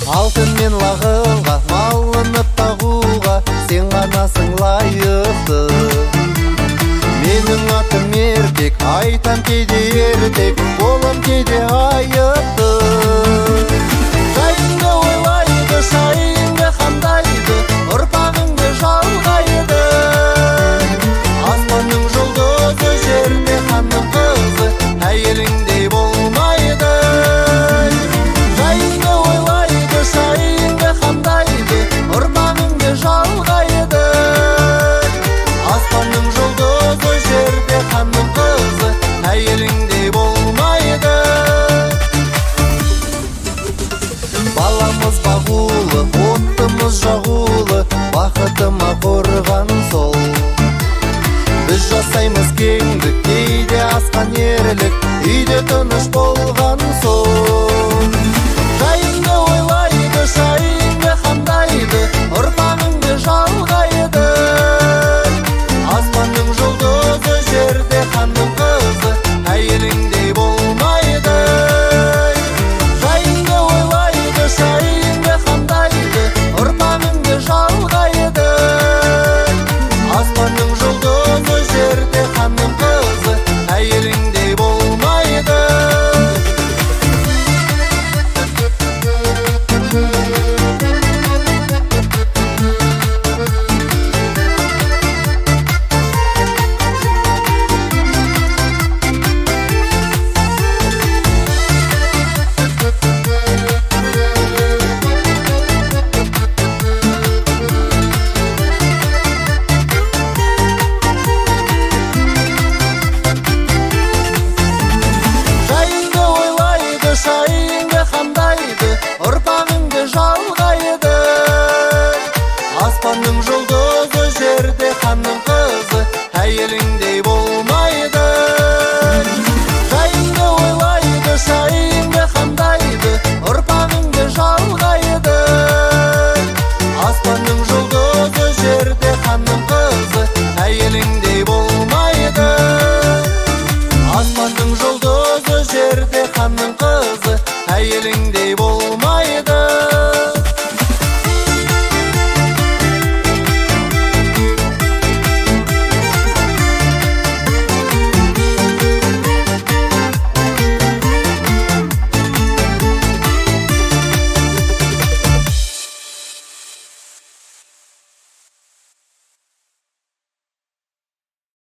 Алтын мен лағылға малынып тағуға сен ғанасың лайықты. Менің атым еркек, айтам кейде ертек, қолым кейде айыпты. Жайыңды ойлайды, шайыңды қандайды, ұрпағыңды жалғайды. Аспанның жұлдызы, жерде ханның қызы, әйеліңдей болмайды. Жайыңды ойлайды, шайыңды қандайды, ұрпағыңды жалғайды. Аспанның жұлдызы, жерде ханның қызы, әйеліңдей болмайды. Баламыз бағулы, оттымыз жағулы, бақытыма қорған сол. Біз жасаймыз кеңдік, кейде асқан ерлік, үйде тыныш болған сол. Жайыңды ойлайды, шайыңды қандайды, ұрпағыңды жалғайды. Аспанның жұлдызы, жерде ханның қызы, әйеліңдей болмайды. Жайыңды ойлайды, шайыңды қандайды, ұрпағыңды жалғайды. Аспанның жұлдызы, жерде ханның қызы, әйеліңдей болмайды. Жайыңды ойлайды, шайыңды қандайды, ұрпағыңды жалғайды. Аспанның жұлдызы, жерде ханның қызы, әйеліңдей болмайды. Жайыңды ойлайды, шайыңды қандайды, ұрпағыңды жалғайды. Аспанның жұлдызы, жерде ханның қызы, әйеліңдей болмайды. Аспанның жұлдызы, жерде ханның қызы, әйеліңдей болмайды.